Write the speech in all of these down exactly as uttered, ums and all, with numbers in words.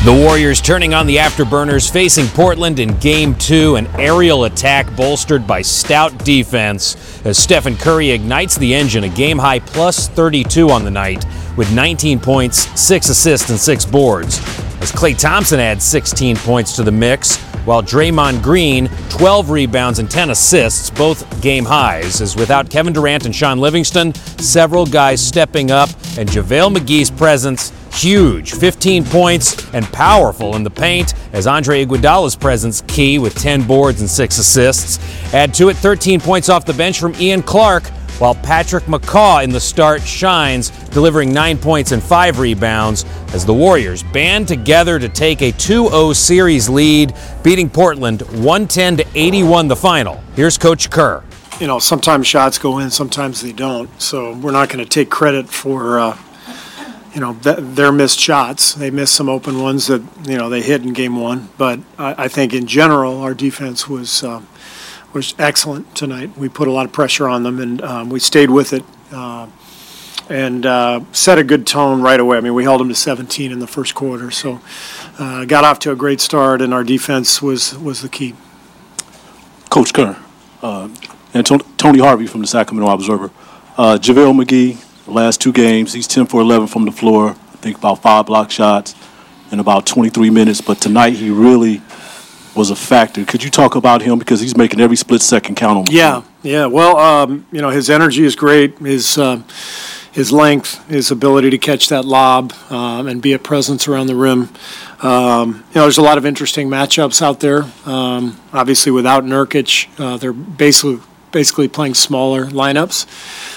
The Warriors turning on the afterburners, facing Portland in Game two, an aerial attack bolstered by stout defense as Stephen Curry ignites the engine, a game-high plus thirty-two on the night with nineteen points, six assists, and six boards. As Klay Thompson adds sixteen points to the mix, while Draymond Green, twelve rebounds and ten assists, both game highs, as without Kevin Durant and Sean Livingston, several guys stepping up, and JaVale McGee's presence huge, fifteen points and powerful in the paint, as Andre Iguodala's presence key with ten boards and six assists. Add to it thirteen points off the bench from Ian Clark, while Patrick McCaw in the start shines, delivering nine points and five rebounds as the Warriors band together to take a two oh series lead, beating Portland one ten to eighty-one the final. Here's Coach Kerr. You know, sometimes shots go in, sometimes they don't, so we're not going to take credit for uh, you know, th- their missed shots. They missed some open ones that, you know, they hit in game one. But I, I think in general, our defense was uh, was excellent tonight. We put a lot of pressure on them, and um, we stayed with it uh, and uh, set a good tone right away. I mean, we held them to seventeen in the first quarter. So uh, got off to a great start, and our defense was, was the key. Coach Kerr, uh, and Tony Harvey from the Sacramento Observer. Uh, JaVale McGee, the last two games, he's ten for eleven from the floor. I think about five block shots in about twenty-three minutes. But tonight he really was a factor. Could you talk about him, because he's making every split second count on the Yeah, team? yeah. Well, um, you know, his energy is great. His uh, his length, his ability to catch that lob um, and be a presence around the rim. Um, you know, there's a lot of interesting matchups out there. Um, obviously, without Nurkic, uh, they're basically basically playing smaller lineups.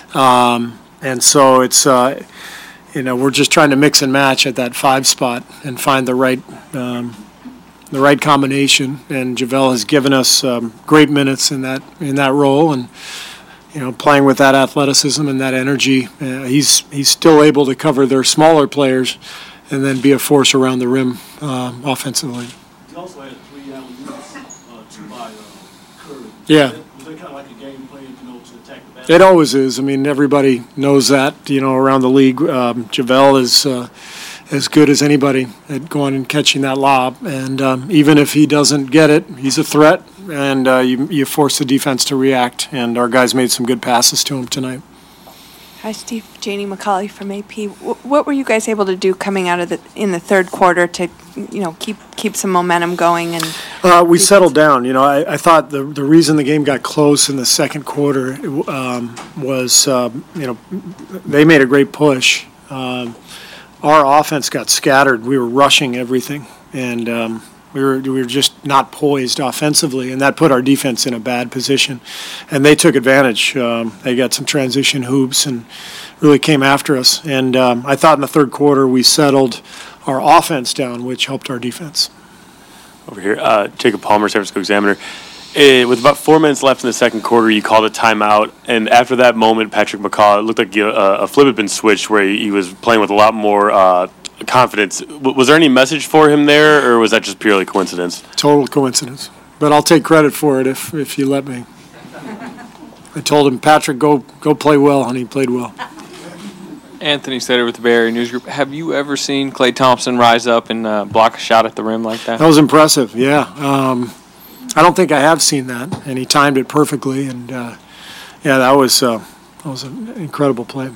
Um, And so it's, uh, you know, we're just trying to mix and match at that five spot and find the right, um, the right combination. And JaVale has given us um, great minutes in that in that role, and you know, playing with that athleticism and that energy, uh, he's he's still able to cover their smaller players, and then be a force around the rim um, offensively. He also had three alley-oops, uh, two by uh, Curry. Yeah. Was that kind of like a game plan, you know, to attack the basket? It always is. I mean, everybody knows that, you know, around the league. Um, JaVale is uh, as good as anybody at going and catching that lob. And um, even if he doesn't get it, he's a threat, and uh, you, you force the defense to react. And our guys made some good passes to him tonight. Hi, Steve. Janie McCauley from A P. What were you guys able to do coming out of the in the third quarter to, you know, keep keep some momentum going? And uh, we settled down. You know, I, I thought the the reason the game got close in the second quarter um, was, um, you know, they made a great push. Um, our offense got scattered. We were rushing everything, and um, we were we were just not poised offensively, and that put our defense in a bad position. And they took advantage. Um, they got some transition hoops and really came after us. And um, I thought in the third quarter we settled our offense down, which helped our defense. Over here, uh, Jacob Palmer, San Francisco Examiner. Uh, with about four minutes left in the second quarter, you called a timeout, and after that moment, Patrick McCaw, it looked like you, uh, a flip had been switched where he, he was playing with a lot more uh, confidence. W- was there any message for him there, or was that just purely coincidence? Total coincidence. But I'll take credit for it if, if you let me. I told him, Patrick, go go play well, and he played well. Anthony Slater with the Bay Area News Group. Have you ever seen Klay Thompson rise up and uh, block a shot at the rim like that? That was impressive, yeah. Um, I don't think I have seen that, and he timed it perfectly. And, uh, yeah, that was, uh, that was an incredible play.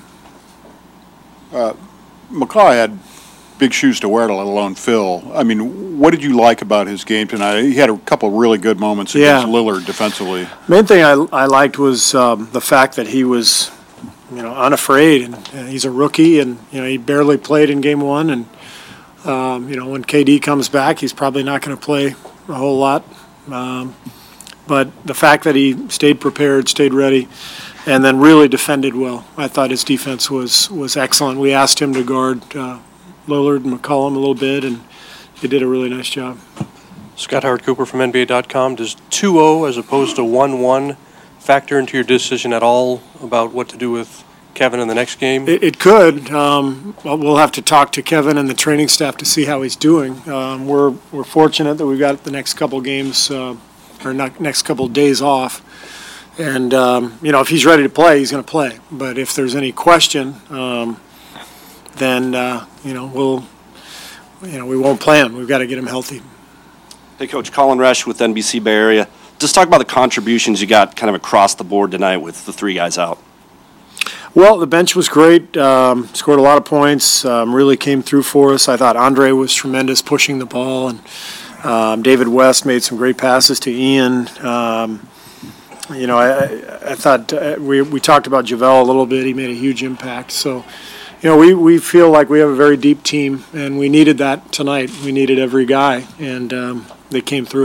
Uh, McCaw had big shoes to wear, let alone fill. I mean, what did you like about his game tonight? He had a couple of really good moments against Yeah. Lillard defensively. Main thing I, I liked was um, the fact that he was, you know, unafraid, and, and he's a rookie, and you know he barely played in game one, and um, you know when K D comes back, he's probably not going to play a whole lot. Um, but the fact that he stayed prepared, stayed ready, and then really defended well. I thought his defense was was excellent. We asked him to guard uh, Lillard and McCollum a little bit, and he did a really nice job. Scott Howard Cooper from N B A dot com. Does two oh as opposed to one one factor into your decision at all about what to do with Kevin in the next game? It, it could. Um, well, we'll have to talk to Kevin and the training staff to see how he's doing. Um, we're we're fortunate that we've got the next couple games, uh, or not, next couple days off. And, um, you know, if he's ready to play, he's going to play. But if there's any question, um, then, uh, you know, we'll you know, we won't play him. We've got to get him healthy. Hey, Coach, Colin Resch with N B C Bay Area. Just talk about the contributions you got kind of across the board tonight with the three guys out. Well, the bench was great. Um, scored a lot of points. Um, really came through for us. I thought Andre was tremendous pushing the ball, and um, David West made some great passes to Ian. Um, you know, I, I thought uh, we we talked about JaVale a little bit. He made a huge impact. So, you know, we, we feel like we have a very deep team, and we needed that tonight. We needed every guy, and um, they came through.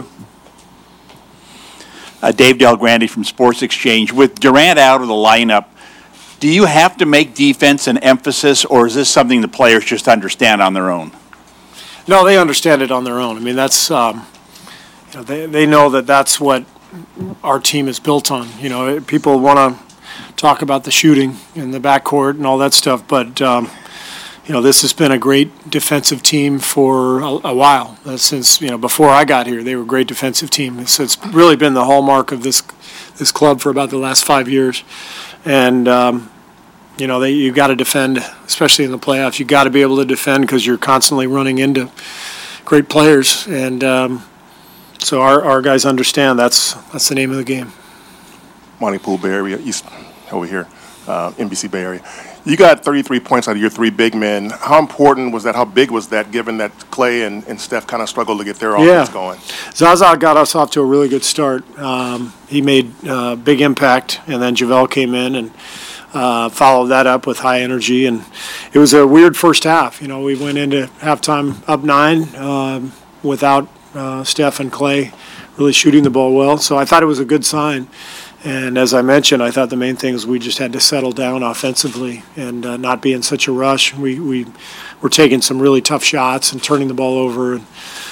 Uh, Dave Del Grande from Sports Exchange. With Durant out of the lineup, do you have to make defense an emphasis, or is this something the players just understand on their own? No, they understand it on their own. I mean, that's um, you know, they they know that that's what our team is built on. You know, people want to talk about the shooting in the backcourt and all that stuff, but um, you know, this has been a great defensive team for a, a while. Uh, since you know before I got here, they were a great defensive team. So it's really been the hallmark of this this club for about the last five years. And, um, you know, they, you got to defend, especially in the playoffs. You got to be able to defend because you're constantly running into great players. And um, so our, our guys understand that's that's the name of the game. Monty Poole, Bay Area, East over here, uh, N B C Bay Area. You got thirty-three points out of your three big men. How important was that? How big was that, given that Clay and, and Steph kind of struggled to get their offense yeah. going? Zaza got us off to a really good start. Um, he made uh, big impact, and then JaVale came in and uh, followed that up with high energy. And it was a weird first half. You know, we went into halftime up nine um, without uh, Steph and Clay really shooting the ball well. So I thought it was a good sign. And as I mentioned, I thought the main thing is we just had to settle down offensively and uh, not be in such a rush. We we were taking some really tough shots and turning the ball over. And,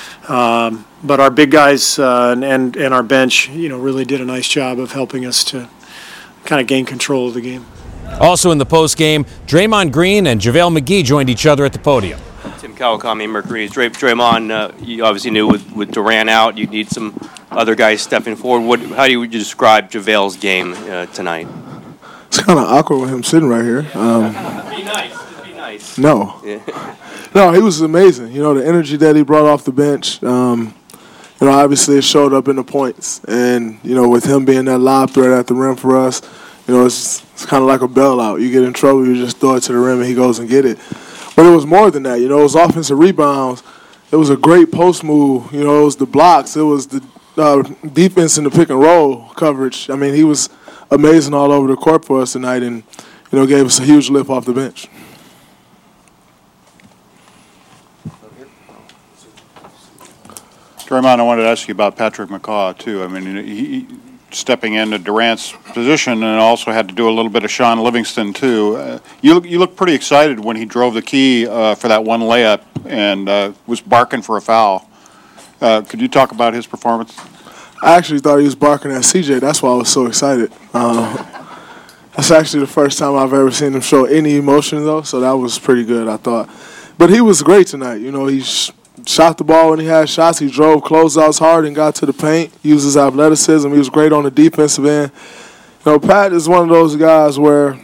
um, but our big guys uh, and, and and our bench, you know, really did a nice job of helping us to kind of gain control of the game. Also in the postgame, Draymond Green and JaVale McGee joined each other at the podium. Tim Kawakami, Mercury. Dray- Draymond, uh, you obviously knew with, with Durant out, you need some other guys stepping forward. What? How do you describe JaVale's game uh, tonight? It's kind of awkward with him sitting right here. Um, be nice. Just be nice. No. Yeah. No, he was amazing. You know, the energy that he brought off the bench, um, you know, obviously it showed up in the points. And, you know, with him being that lob threat at the rim for us, you know, it's, it's kind of like a bailout. You get in trouble, you just throw it to the rim, and he goes and get it. But it was more than that. You know, it was offensive rebounds. It was a great post move. You know, it was the blocks. It was the uh, defense in the pick and roll coverage. I mean, he was amazing all over the court for us tonight and, you know, gave us a huge lift off the bench. Draymond, I wanted to ask you about Patrick McCaw, too. I mean, he, he stepping into Durant's position and also had to do a little bit of Sean Livingston, too. Uh, you, look, you look pretty excited when he drove the key uh, for that one layup and uh, was barking for a foul. Uh, could you talk about his performance? I actually thought he was barking at C J. That's why I was so excited. Um, that's actually the first time I've ever seen him show any emotion, though, so that was pretty good, I thought. But he was great tonight. You know, he sh- shot the ball when he had shots. He drove closeouts hard and got to the paint, used his athleticism. He was great on the defensive end. You know, Pat is one of those guys where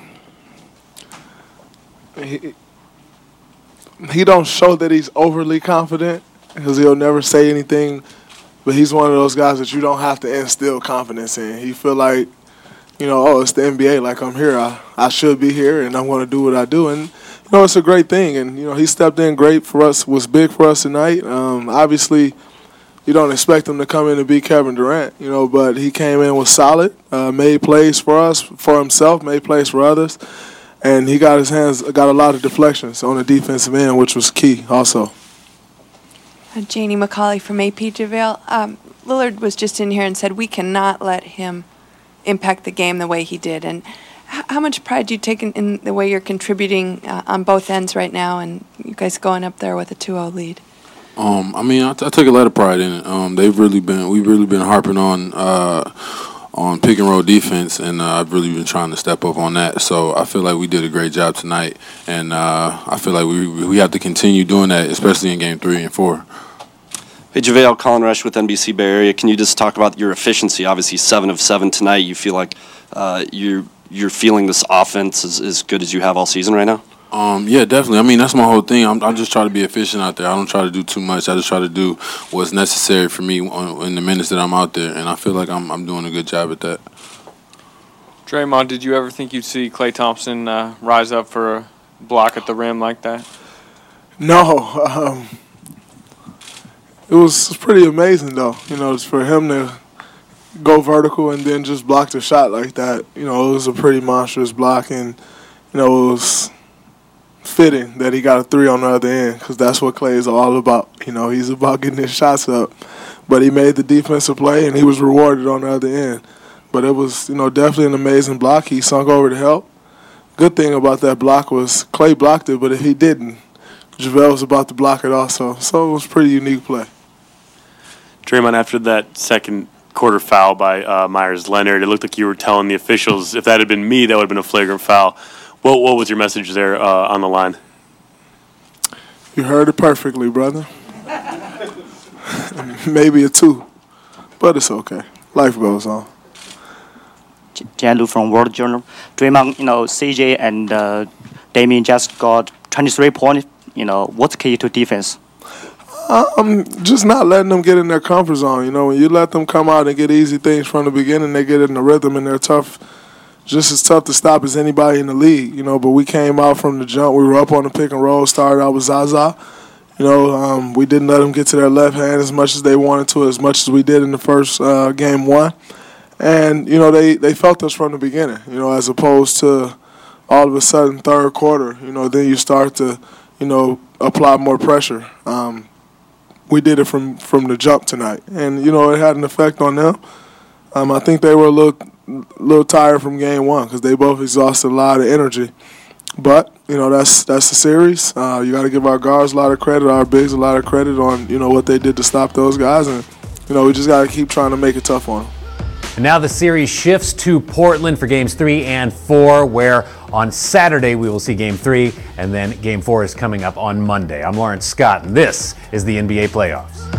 he, he don't show that he's overly confident because he'll never say anything, but he's one of those guys that you don't have to instill confidence in. He feel like, you know, oh, it's the N B A, like I'm here. I, I should be here, and I'm going to do what I do. And, you know, it's a great thing. And, you know, he stepped in great for us, was big for us tonight. Um, obviously, you don't expect him to come in and be Kevin Durant, you know, but he came in, was solid, uh, made plays for us, for himself, made plays for others. And he got his hands, got a lot of deflections on the defensive end, which was key also. Uh, Janie McCauley from A P JaVale. Um, Lillard was just in here and said we cannot let him impact the game the way he did. And h- how much pride do you take in, in the way you're contributing uh, on both ends right now, and you guys going up there with a two oh lead? Um, I mean, I, t- I take a lot of pride in it. Um, they've really been, we've really been harping on uh, on pick and roll defense, and uh, I've really been trying to step up on that. So I feel like we did a great job tonight, and uh, I feel like we we have to continue doing that, especially in game three and four. Hey, JaVale, Colin Resch with N B C Bay Area. Can you just talk about your efficiency? Obviously, seven of seven tonight. You feel like uh, you're you're feeling this offense as, as good as you have all season right now? Um, yeah, definitely. I mean, that's my whole thing. I'm, I just try to be efficient out there. I don't try to do too much. I just try to do what's necessary for me on, in the minutes that I'm out there, and I feel like I'm, I'm doing a good job at that. Draymond, did you ever think you'd see Klay Thompson uh, rise up for a block at the rim like that? No. Um, it was pretty amazing, though. You know, it's for him to go vertical and then just block the shot like that. You know, it was a pretty monstrous block, and, you know, it was fitting that he got a three on the other end because that's what Klay is all about. You know, he's about getting his shots up. But he made the defensive play, and he was rewarded on the other end. But it was, you know, definitely an amazing block. He sunk over to help. Good thing about that block was Klay blocked it, but if he didn't, JaVale was about to block it also. So it was a pretty unique play. Draymond, after that second quarter foul by uh, Myers Leonard, it looked like you were telling the officials, if that had been me, that would have been a flagrant foul. What, what was your message there uh, on the line? You heard it perfectly, brother. Maybe a two, but it's okay. Life goes on. Jian Lu from World Journal. Draymond, you know, C J and uh, Damian just got twenty-three points. You know, what's key to defense? Um, just not letting them get in their comfort zone. You know, when you let them come out and get easy things from the beginning, they get in the rhythm and they're tough, just as tough to stop as anybody in the league. You know, but we came out from the jump. We were up on the pick and roll, started out with Zaza. You know, um, we didn't let them get to their left hand as much as they wanted to, as much as we did in the first uh, game one. And, you know, they, they felt us from the beginning, you know, as opposed to all of a sudden third quarter, you know, then you start to, you know, apply more pressure. Um, we did it from, from the jump tonight. And, you know, it had an effect on them. Um, I think they were a little, little tired from game one because they both exhausted a lot of energy. But, you know, that's that's the series. Uh, you got to give our guards a lot of credit, our bigs a lot of credit on, you know, what they did to stop those guys. And, you know, we just got to keep trying to make it tough on them. And now the series shifts to Portland for games three and four, where on Saturday we will see game three, and then game four is coming up on Monday. I'm Lawrence Scott, and this is the N B A Playoffs.